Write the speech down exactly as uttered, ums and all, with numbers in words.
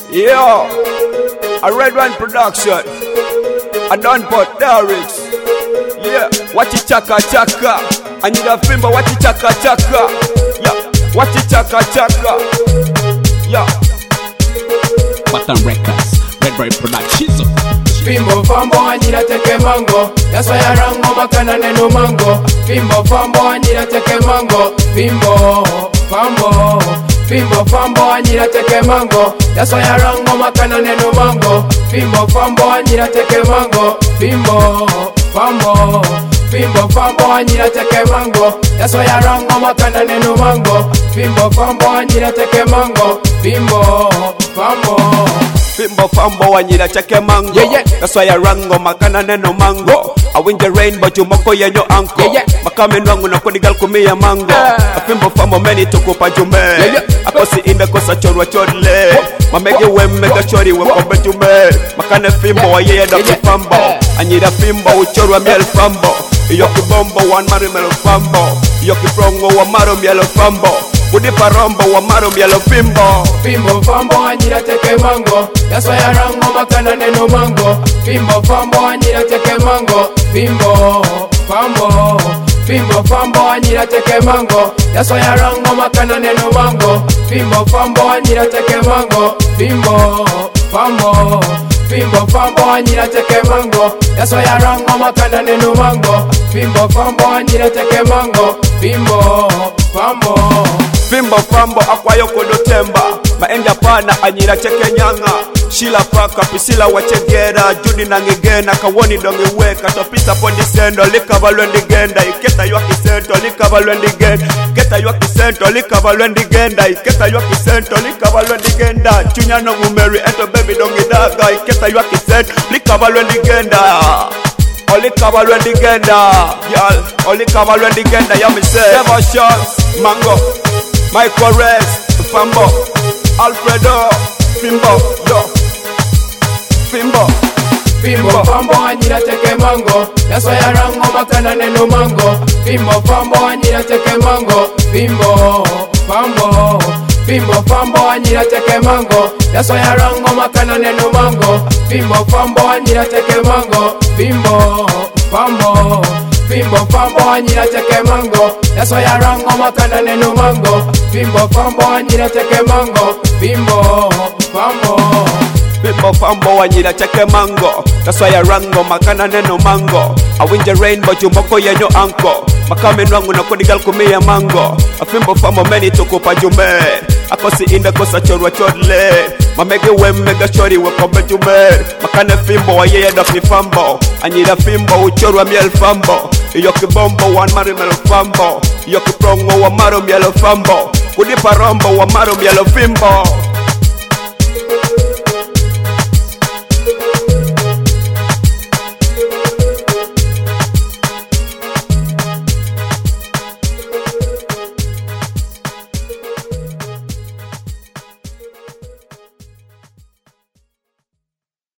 Yo, a Red One production. I done put lyrics. Yeah, watch it chaka chaka. I need a fimbo, watch it chaka chaka. Yeah, watch it chaka chaka. Yeah. Button Records, Red Boy Productions. Fimbo fambo anira teke mango, yaswa ya rango makana neno mango. Fimbo fambo anira teke mango, fimbo fambo. Fimbo fambo anira teke mango, yaswa ya rango makana neno mango. Fimbo fambo anira teke mango, fimbo fambo. Fimbo fambo anira teke mango, yaswa ya rango makana neno mango. Fimbo fambo anira teke mango, fimbo fambo. Fimbo fambo wanyira cheke mango. Yeah, yeah. That's why I rango makana neno mango. I win the rain but you moko yenyo anko. Yeah, yeah. Makame nwangu na kodi gal kumia mango. Yeah. A fimbo fambo meni tukupa jume. Yeah, yeah. Akosi inde kosa chorwa chodle. Mamege we mega chori we kombe jume. Makane fimbo wa yeye da fambo. Anyira fimbo uchorwa miel fambo. Iyo kibombo wan mari melo fambo. Iyo kiprongo wa maro mielo fambo. Udi parombo wa maro mielo fimbo. Fimbo fambo anira teke mango, yaswa ya rango makana neno mango. Fimbo fambo anira teke mango, fimbo fambo. Fimbo fambo anira teke mango, yaswa ya rango makana neno mango. Fimbo fambo anira teke mango, fimbo fambo. Fimbo fambo anira teke mango, yaswa ya rango makana neno mango. Fimbo fambo anira teke mango, fimbo fambo. Fimbo fambo akwayo kodo temba. Maenda pana anyira cheke nyanga. Shila paka pisila wachegera. Judi na ngigena kawoni dongi weka. Topita pondi sendo lika valwendi genda. Iketa ywa kisento lika valwendi genda. Iketa ywa kisento lika valwendi genda. Iketa ywa kisento lika valwendi genda. Chunya no umeri eto baby dongi daga. Iketa ywa kisento lika valwendi genda. Oli kavalwendi genda. Y'all, oli kavalwendi genda. Ya me say Never shots, mango Michael Rez, Fambo, Alfredo, Fimbo, yo, Fimbo, Fimbo fambo anira teke mango, yaswa ya rango makana neno mango. Fimbo fambo anira teke mango, fimbo fambo. Fimbo fambo anira teke mango, yaswa ya rango makana neno mango. Fimbo fambo anira teke mango, fimbo fambo. Fimbo fambo anira teke mango, yaswa ya rango makana neno mango. Fimbo fambo anira teke mango, fimbo fambo. Fimbo fambo wanyira cheke mango. That's why I rango makana neno mango. I win the rain but you moko yenyo anko. Makame nwangu na kodi gal kumia mango. A fimbo fambo meni tukupa jume. Akosi inde kosa chorwa chodle. Mamege we mega chori we kombe jume. Makane fimbo wa yeye da fambo. Anyira fimbo uchorwa miel fambo. Iyo kibombo wan mari melo fambo. Iyo kiprongo wa maro mielo fambo. Kudi parombo wa maro mielo fimbo.